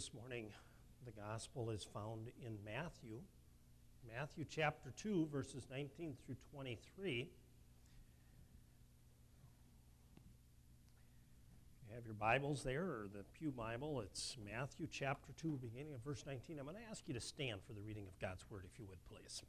this morning, the gospel is found in Matthew chapter 2, verses 19 through 23. You have your Bibles there, or the Pew Bible. It's Matthew chapter 2, beginning of verse 19. I'm going to ask you to stand for the reading of God's Word, if you would, please.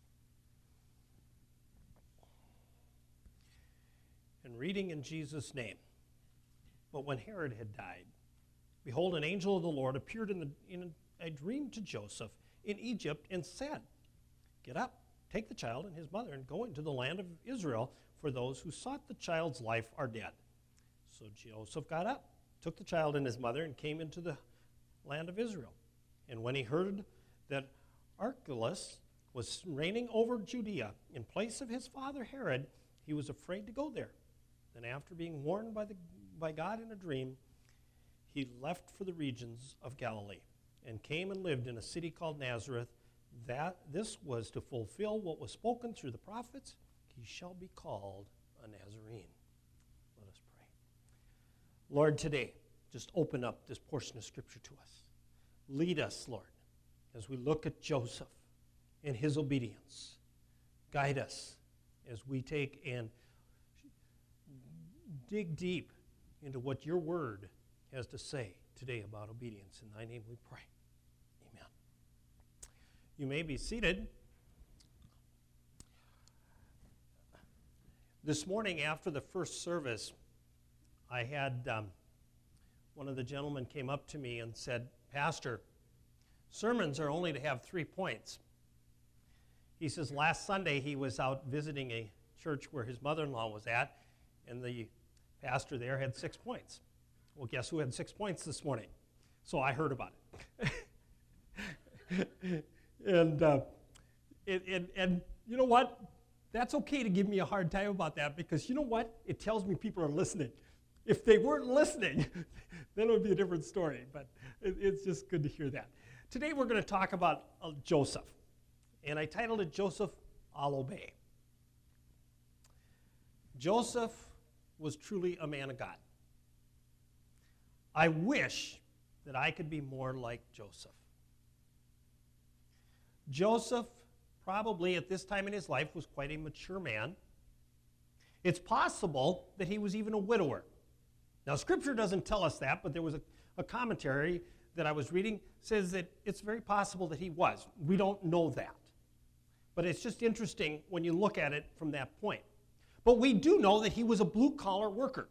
And reading in Jesus' name. But when Herod had died, behold, an angel of the Lord appeared in a dream to Joseph in Egypt and said, "Get up, take the child and his mother, and go into the land of Israel, for those who sought the child's life are dead." So Joseph got up, took the child and his mother, and came into the land of Israel. And when he heard that Archelaus was reigning over Judea in place of his father Herod, he was afraid to go there. Then after being warned by God in a dream, he left for the regions of Galilee and came and lived in a city called Nazareth. That this was to fulfill what was spoken through the prophets, "He shall be called a Nazarene." Let us pray. Lord, today, just open up this portion of Scripture to us. Lead us, Lord, as we look at Joseph and his obedience. Guide us as we take and dig deep into what your word has to say today about obedience. In thy name we pray. Amen. You may be seated. This morning after the first service, I had one of the gentlemen came up to me and said, "Pastor, sermons are only to have 3 points." He says last Sunday he was out visiting a church where his mother-in-law was at, and the pastor there had 6 points. Well, guess who had 6 points this morning? So I heard about it. and you know what? That's okay to give me a hard time about that, because you know what? It tells me people are listening. If they weren't listening, then it would be a different story. But it's just good to hear that. Today we're going to talk about Joseph. And I titled it, "Joseph, I'll Obey." Joseph was truly a man of God. I wish that I could be more like Joseph. Joseph, probably at this time in his life, was quite a mature man. It's possible that he was even a widower. Now, Scripture doesn't tell us that, but there was a commentary that I was reading says that it's very possible that he was. We don't know that. But it's just interesting when you look at it from that point. But we do know that he was a blue-collar worker.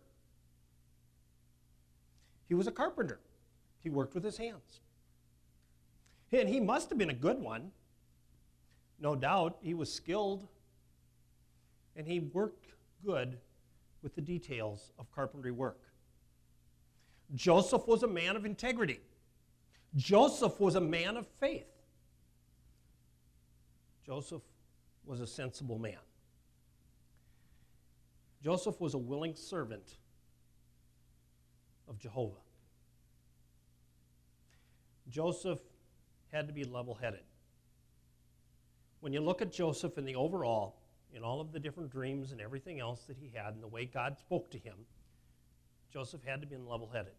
He was a carpenter. He worked with his hands. And he must have been a good one. No doubt, he was skilled, and he worked good with the details of carpentry work. Joseph was a man of integrity. Joseph was a man of faith. Joseph was a sensible man. Joseph was a willing servant of Jehovah. Joseph had to be level-headed. When you look at Joseph in the overall, in all of the different dreams and everything else that he had and the way God spoke to him, Joseph had to be level-headed.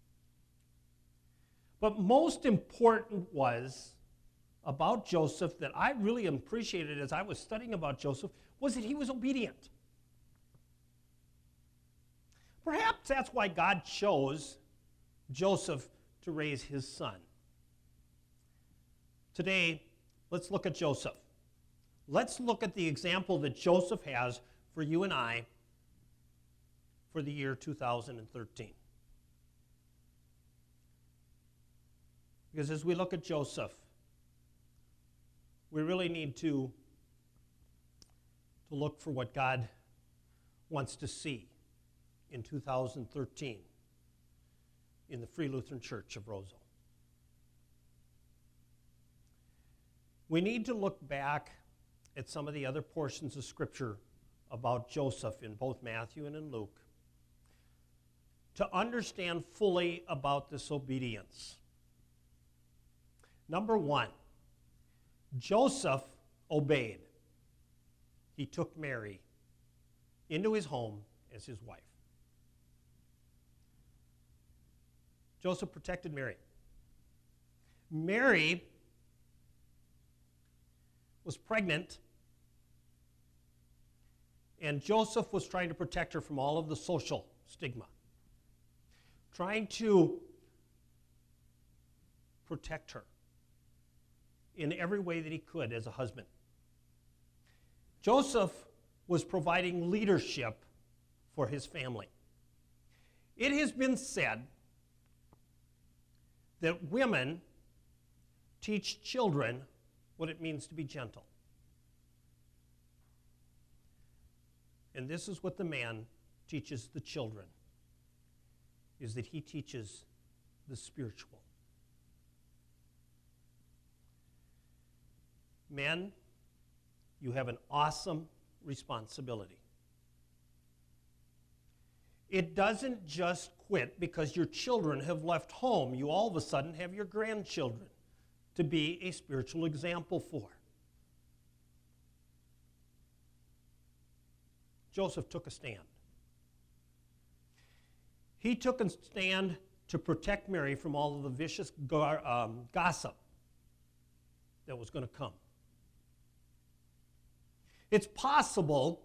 But most important was about Joseph that I really appreciated as I was studying about Joseph was that he was obedient. Perhaps that's why God chose Joseph to raise his son. Today, let's look at Joseph. Let's look at the example that Joseph has for you and I for the year 2013. Because as we look at Joseph, we really need to look for what God wants to see in 2013 in the Free Lutheran Church of Roseville. We need to look back at some of the other portions of Scripture about Joseph in both Matthew and in Luke to understand fully about this obedience. Number one, Joseph obeyed. He took Mary into his home as his wife. Joseph protected Mary. Mary was pregnant, and Joseph was trying to protect her from all of the social stigma, trying to protect her in every way that he could as a husband. Joseph was providing leadership for his family. It has been said that women teach children what it means to be gentle. And this is what the man teaches the children, is that he teaches the spiritual. Men, you have an awesome responsibility. It doesn't just quit because your children have left home. You all of a sudden have your grandchildren to be a spiritual example for. Joseph took a stand. He took a stand to protect Mary from all of the vicious gossip that was going to come. It's possible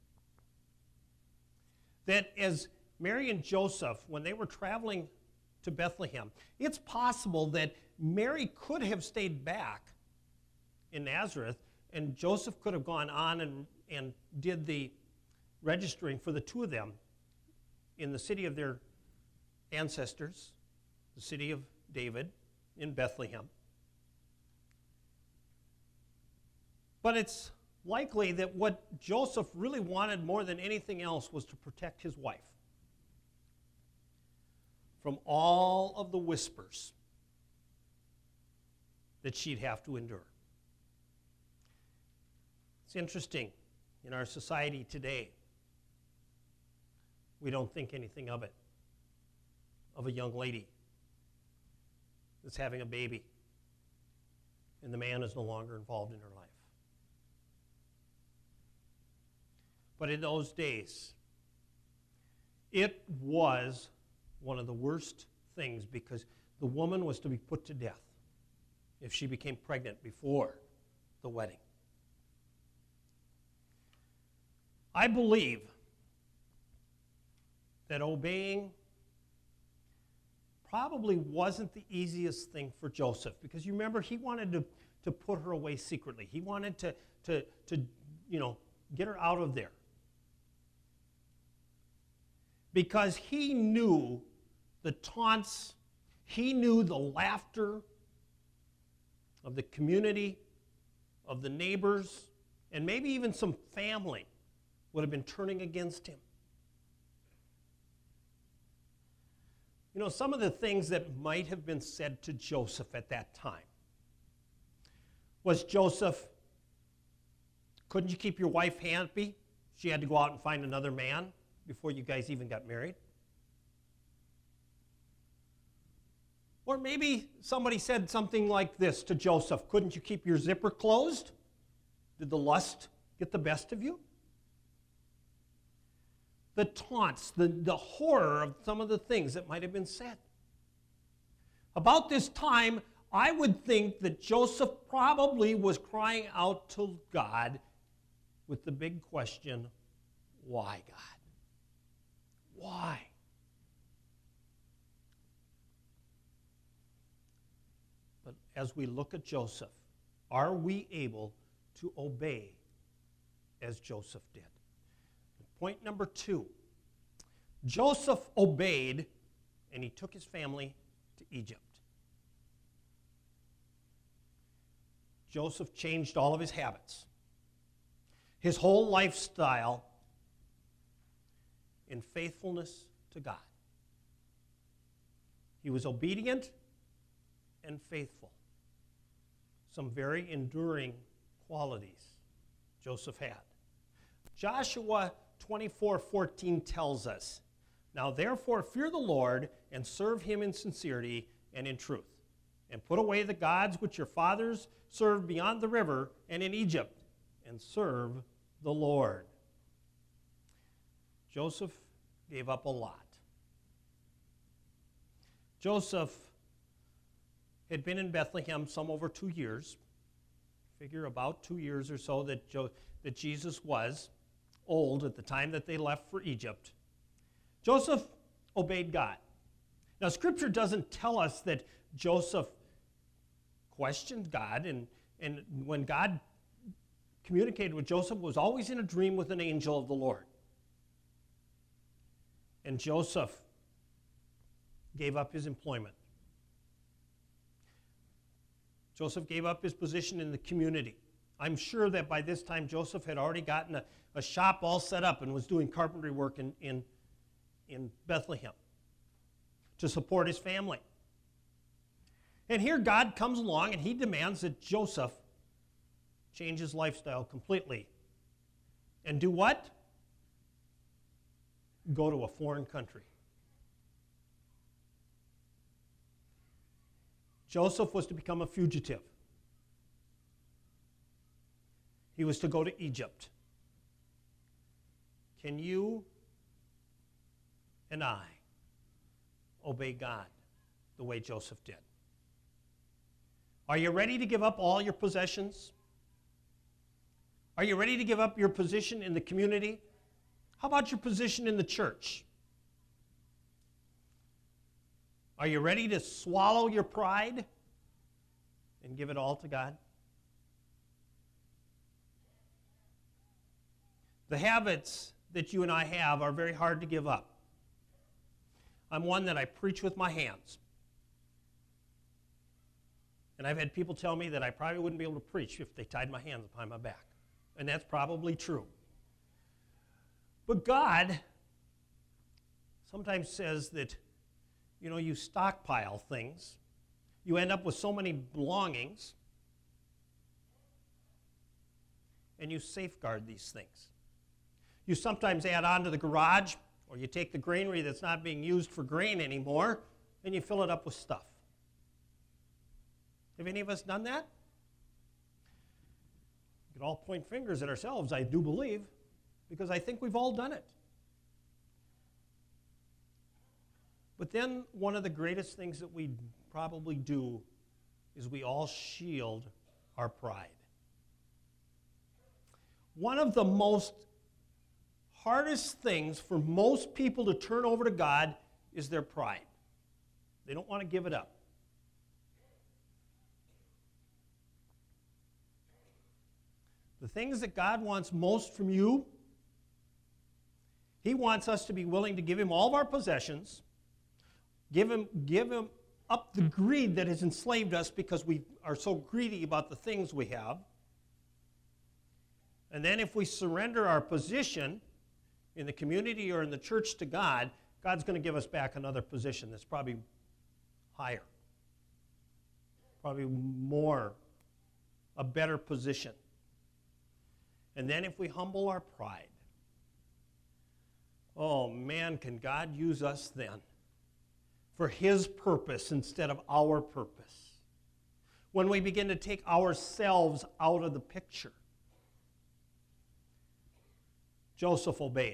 that as Mary and Joseph, when they were traveling to Bethlehem, it's possible that Mary could have stayed back in Nazareth, and Joseph could have gone on and did the registering for the two of them in the city of their ancestors, the city of David in Bethlehem. But it's likely that what Joseph really wanted more than anything else was to protect his wife from all of the whispers that she'd have to endure. It's interesting, in our society today, we don't think anything of it, of a young lady that's having a baby and the man is no longer involved in her life. But in those days, it was one of the worst things because the woman was to be put to death if she became pregnant before the wedding. I believe that obeying probably wasn't the easiest thing for Joseph, because you remember he wanted to put her away secretly. He wanted to get her out of there, because he knew the taunts, he knew the laughter of the community, of the neighbors, and maybe even some family would have been turning against him. You know, some of the things that might have been said to Joseph at that time was, Joseph, couldn't you keep your wife happy? She had to go out and find another man before you guys even got married. Or maybe somebody said something like this to Joseph, couldn't you keep your zipper closed? Did the lust get the best of you? The taunts, the horror of some of the things that might have been said. About this time, I would think that Joseph probably was crying out to God with the big question, why, God? Why? But as we look at Joseph, are we able to obey as Joseph did? Point number 2, Joseph obeyed, and he took his family to Egypt. Joseph changed all of his habits, his whole lifestyle, in faithfulness to God. He was obedient and faithful. Some very enduring qualities Joseph had. Joshua 24:14 tells us, now therefore fear the Lord and serve him in sincerity and in truth, and put away the gods which your fathers served beyond the river and in Egypt, and serve the Lord. Joseph gave up a lot. Joseph had been in Bethlehem some over 2 years. Figure about 2 years or so that Jesus was old at the time that they left for Egypt. Joseph obeyed God. Now, Scripture doesn't tell us that Joseph questioned God, and when God communicated with Joseph, it was always in a dream with an angel of the Lord. And Joseph gave up his employment. Joseph gave up his position in the community. I'm sure that by this time Joseph had already gotten a shop all set up and was doing carpentry work in Bethlehem to support his family. And here God comes along and he demands that Joseph change his lifestyle completely. And do what? Go to a foreign country. Joseph was to become a fugitive. He was to go to Egypt. Can you and I obey God the way Joseph did? Are you ready to give up all your possessions? Are you ready to give up your position in the community? How about your position in the church? Are you ready to swallow your pride and give it all to God? The habits that you and I have are very hard to give up. I'm one that I preach with my hands. And I've had people tell me that I probably wouldn't be able to preach if they tied my hands behind my back. And that's probably true. But God sometimes says that, you stockpile things. You end up with so many belongings. And you safeguard these things. You sometimes add on to the garage, or you take the granary that's not being used for grain anymore, and you fill it up with stuff. Have any of us done that? We could all point fingers at ourselves, I do believe, because I think we've all done it. But then one of the greatest things that we probably do is we all shield our pride. One of the most hardest things for most people to turn over to God is their pride. They don't want to give it up. The things that God wants most from you, He wants us to be willing to give Him all of our possessions, give him up the greed that has enslaved us because we are so greedy about the things we have. And then if we surrender our position in the community or in the church to God, God's going to give us back another position that's probably higher, probably more, a better position. And then if we humble our pride, oh man, can God use us then for His purpose instead of our purpose? When we begin to take ourselves out of the picture. Joseph obeyed.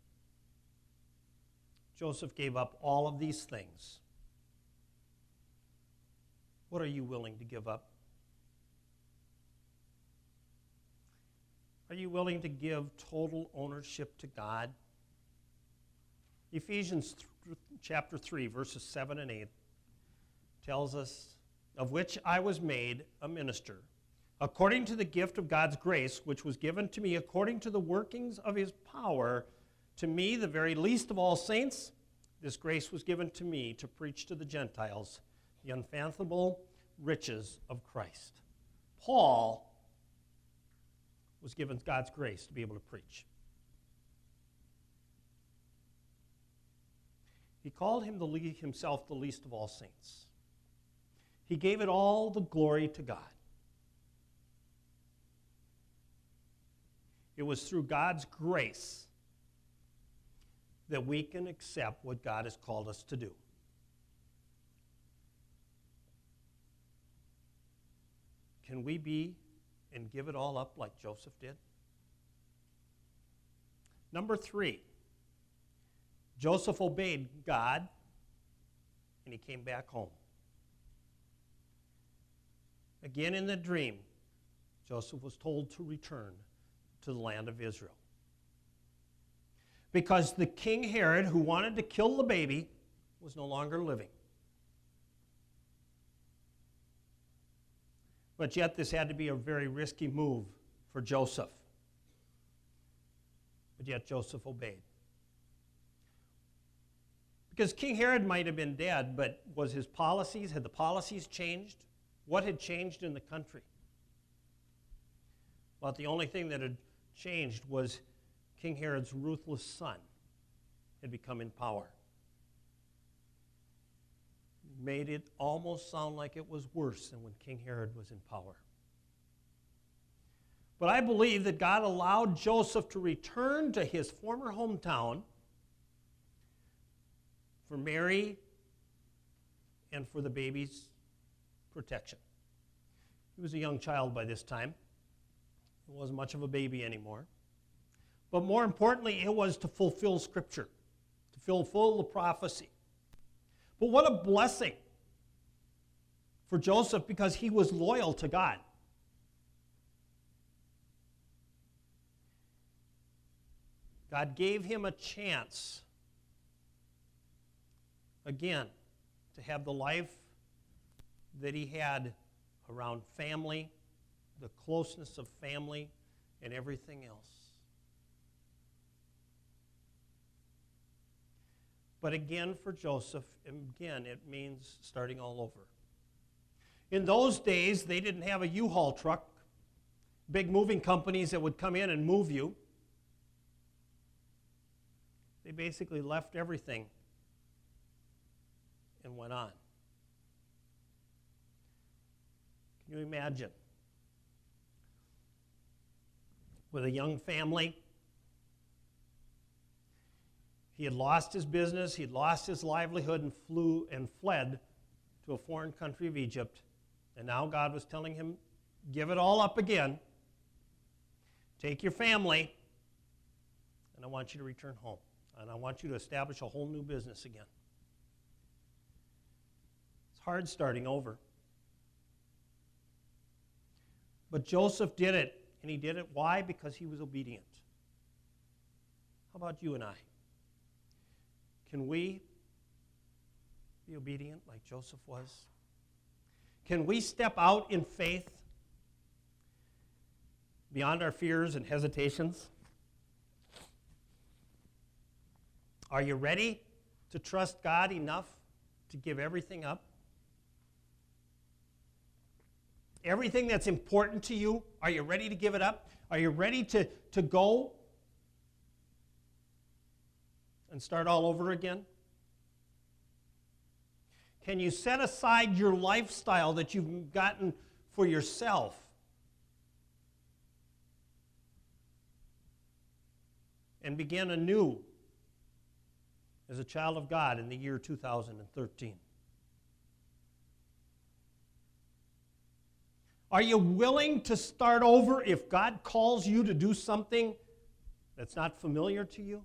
Joseph gave up all of these things. What are you willing to give up? Are you willing to give total ownership to God? Ephesians chapter 3, verses 7 and 8 tells us, of which I was made a minister, according to the gift of God's grace, which was given to me according to the workings of His power. To me, the very least of all saints, this grace was given to me to preach to the Gentiles the unfathomable riches of Christ. Paul was given God's grace to be able to preach. He called himself the least of all saints. He gave it all the glory to God. It was through God's grace that we can accept what God has called us to do. Can we be and give it all up like Joseph did? Number 3, Joseph obeyed God and he came back home. Again in the dream, Joseph was told to return to the land of Israel. Because the King Herod, who wanted to kill the baby, was no longer living. But yet this had to be a very risky move for Joseph. But yet Joseph obeyed. Because King Herod might have been dead, but had the policies changed? What had changed in the country? Well, the only thing that had changed was King Herod's ruthless son had become in power. Made it almost sound like it was worse than when King Herod was in power. But I believe that God allowed Joseph to return to his former hometown for Mary and for the baby's protection. He was a young child by this time. He wasn't much of a baby anymore. But more importantly, it was to fulfill Scripture, to fulfill the prophecy. But what a blessing for Joseph, because he was loyal to God. God gave him a chance, again, to have the life that he had around family, the closeness of family, and everything else. But again, for Joseph, again, it means starting all over. In those days, they didn't have a U-Haul truck, big moving companies that would come in and move you. They basically left everything and went on. Can you imagine? With a young family, he had lost his business, he had lost his livelihood, and fled to a foreign country of Egypt. And now God was telling him, give it all up again. Take your family, and I want you to return home. And I want you to establish a whole new business again. It's hard starting over. But Joseph did it, and he did it. Why? Because he was obedient. How about you and I? Can we be obedient like Joseph was? Can we step out in faith beyond our fears and hesitations? Are you ready to trust God enough to give everything up? Everything that's important to you, are you ready to give it up? Are you ready to go and start all over again? Can you set aside your lifestyle that you've gotten for yourself and begin anew as a child of God in the year 2013? Are you willing to start over if God calls you to do something that's not familiar to you?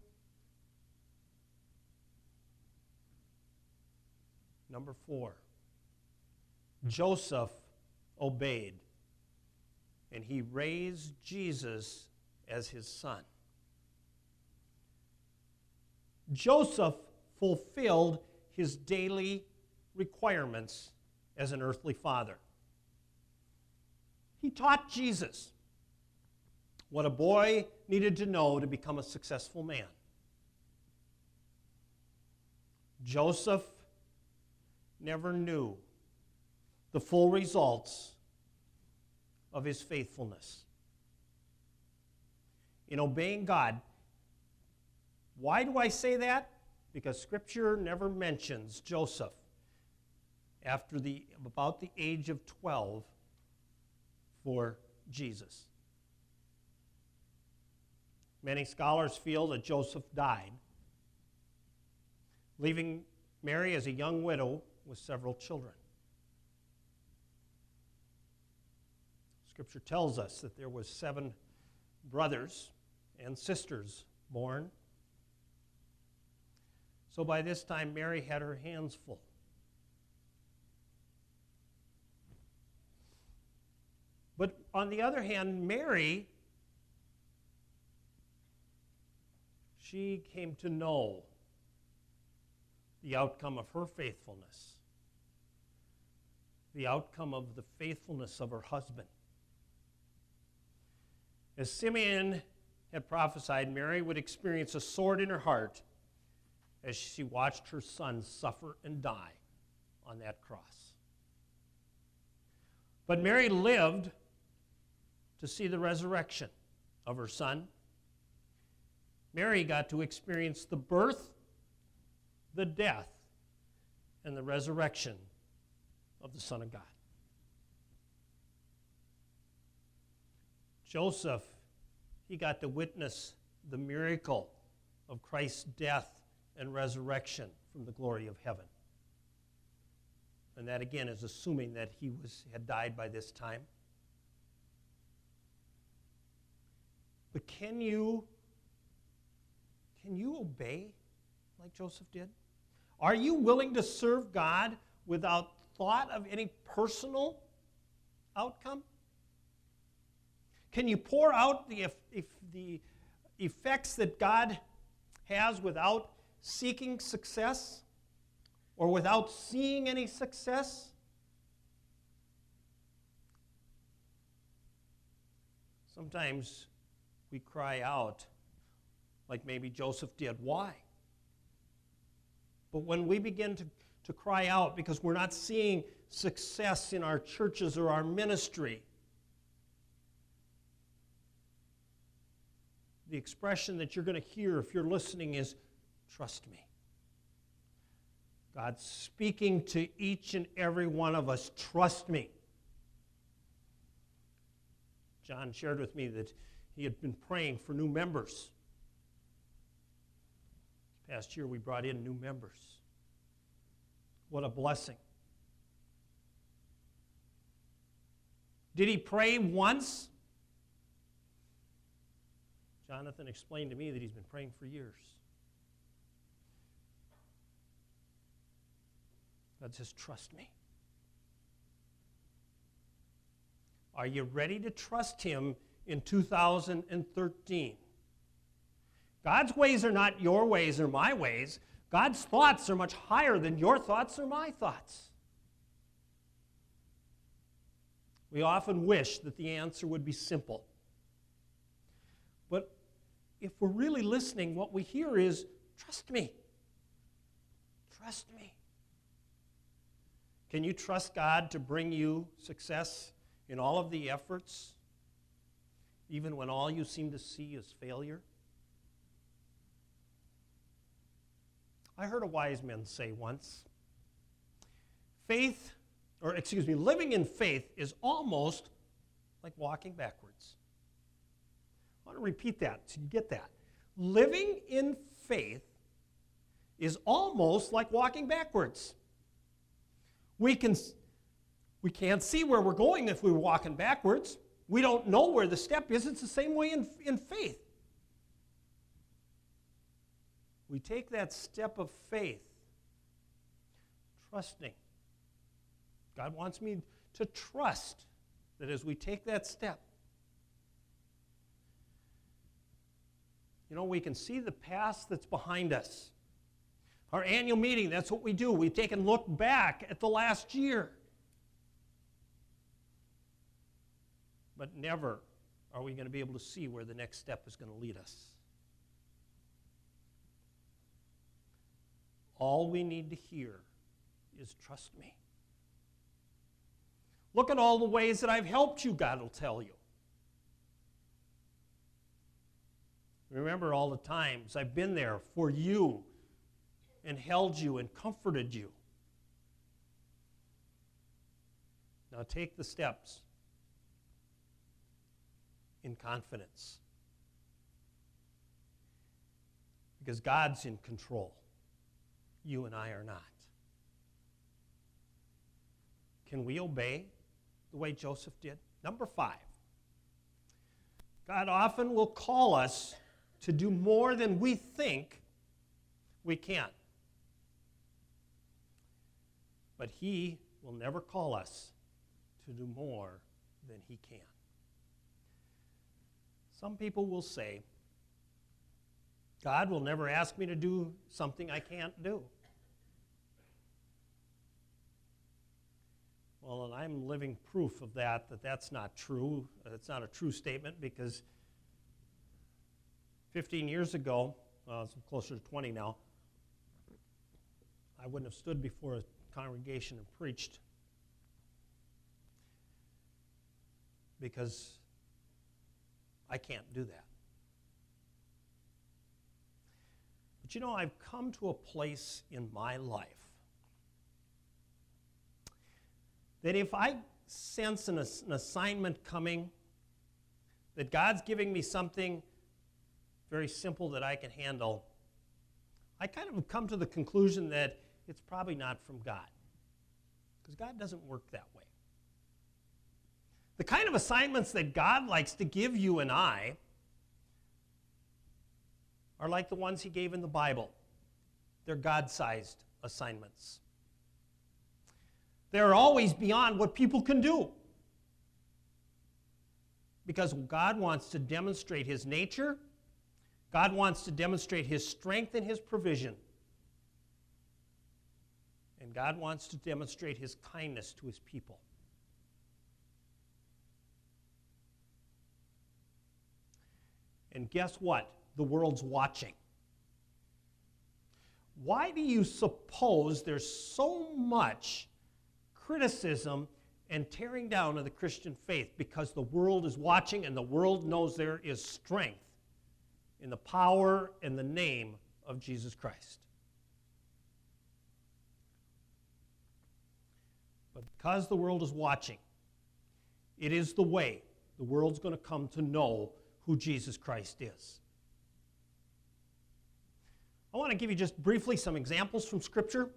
Number 4, Joseph obeyed, and he raised Jesus as his son. Joseph fulfilled his daily requirements as an earthly father. He taught Jesus what a boy needed to know to become a successful man. Joseph never knew the full results of his faithfulness in obeying God. Why do I say that? Because Scripture never mentions Joseph about the age of 12 for Jesus. Many scholars feel that Joseph died, leaving Mary as a young widow with several children. Scripture tells us that there was 7 brothers and sisters born. So by this time, Mary had her hands full. on the other hand, Mary, she came to know the outcome of her faithfulness, the outcome of the faithfulness of her husband. As Simeon had prophesied, Mary would experience a sword in her heart as she watched her son suffer and die on that cross. But Mary lived to see the resurrection of her son. Mary got to experience the birth, the death, and the resurrection of the Son of God. Joseph, he got to witness the miracle of Christ's death and resurrection from the glory of heaven. And that, again, is assuming that he had died by this time. But can you obey like Joseph did? Are you willing to serve God without thought of any personal outcome? Can you pour out the effects that God has without seeking success or without seeing any success? Sometimes we cry out like maybe Joseph did. Why? But when we begin to cry out because we're not seeing success in our churches or our ministry, the expression that you're going to hear if you're listening is, trust me. God's speaking to each and every one of us, trust me. John shared with me that he had been praying for new members. This past year we brought in new members. What a blessing. Did he pray once? Jonathan explained to me that he's been praying for years. God says, trust me. Are you ready to trust him in 2013? God's ways are not your ways or my ways. God's thoughts are much higher than your thoughts or my thoughts. We often wish that the answer would be simple. But if we're really listening, what we hear is, trust me. Trust me. Can you trust God to bring you success in all of the efforts, even when all you seem to see is failure? I heard a wise man say once, living in faith is almost like walking backwards. I want to repeat that so you get that. Living in faith is almost like walking backwards. We can't see where we're going if we're walking backwards. We don't know where the step is. It's the same way in faith. We take that step of faith, trusting. God wants me to trust that as we take that step, we can see the past that's behind us. Our annual meeting, that's what we do. We take and look back at the last year. But never are we going to be able to see where the next step is going to lead us. All we need to hear is trust me. Look at all the ways that I've helped you, God will tell you. Remember all the times I've been there for you and held you and comforted you. Now take the steps in confidence. Because God's in control. You and I are not. Can we obey the way Joseph did? Number 5. God often will call us to do more than we think we can. But he will never call us to do more than he can. Some people will say, God will never ask me to do something I can't do. Well, and I'm living proof of that that's not true. It's not a true statement because 15 years ago, it's closer to 20 now, I wouldn't have stood before a congregation and preached because I can't do that. But you know, I've come to a place in my life that if I sense an assignment coming, that God's giving me something very simple that I can handle, I kind of come to the conclusion that it's probably not from God, because God doesn't work that way. The kind of assignments that God likes to give you and I are like the ones he gave in the Bible. They're God-sized assignments. They're always beyond what people can do, because God wants to demonstrate his nature. God wants to demonstrate his strength and his provision. And God wants to demonstrate his kindness to his people. And guess what? The world's watching. Why do you suppose there's so much criticism and tearing down of the Christian faith? Because the world is watching, and the world knows there is strength in the power and the name of Jesus Christ. But because the world is watching, it is the way the world's going to come to know who Jesus Christ is. I want to give you just briefly some examples from Scripture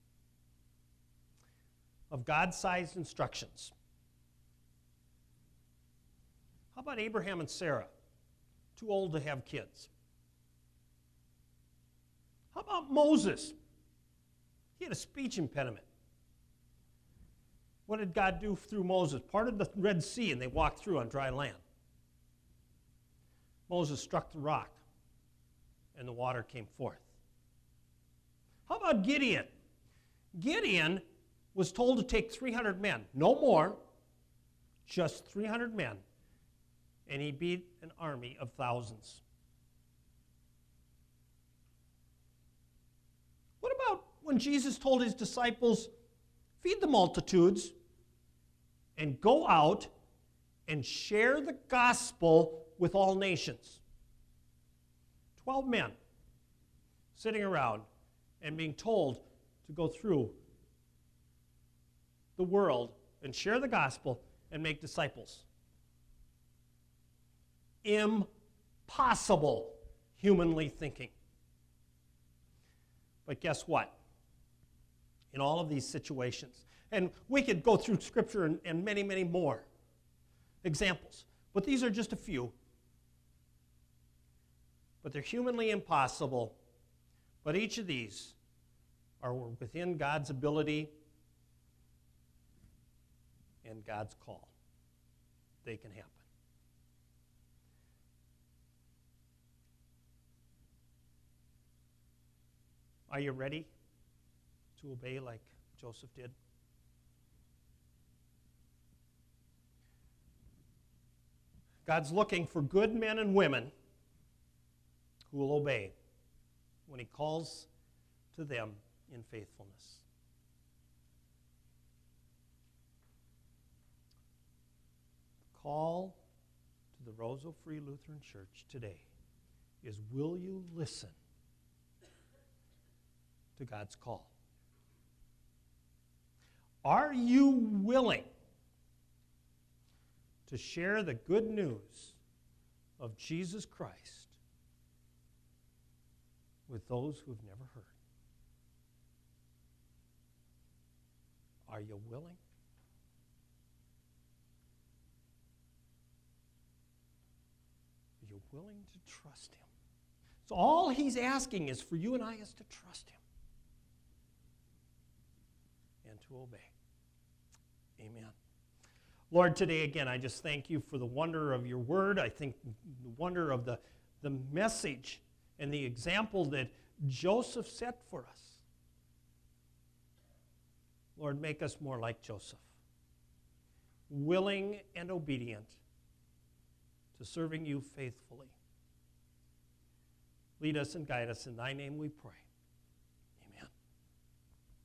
of God-sized instructions. How about Abraham and Sarah? Too old to have kids. How about Moses? He had a speech impediment. What did God do through Moses? Parted the Red Sea and they walked through on dry land. Moses struck the rock and the water came forth. How about Gideon? Gideon was told to take 300 men, no more, just 300 men, and he beat an army of thousands. What about when Jesus told his disciples, feed the multitudes and go out and share the gospel with all nations? 12 men sitting around and being told to go through the world and share the gospel and make disciples. Impossible, humanly thinking. But guess what? In all of these situations, and we could go through Scripture and many, many more examples, but these are just a few. But they're humanly impossible. But each of these are within God's ability and God's call. They can happen. Are you ready to obey like Joseph did? God's looking for good men and women who will obey when he calls to them in faithfulness. The call to the Roseau Free Lutheran Church today is, will you listen to God's call? Are you willing to share the good news of Jesus Christ with those who have never heard? Are you willing? Are you willing to trust him? So all he's asking is for you and I is to trust him and to obey. Amen. Lord, today again, I just thank you for the wonder of your word. I think the wonder of the message and the example that Joseph set for us. Lord, make us more like Joseph, willing and obedient to serving you faithfully. Lead us and guide us. In thy name we pray.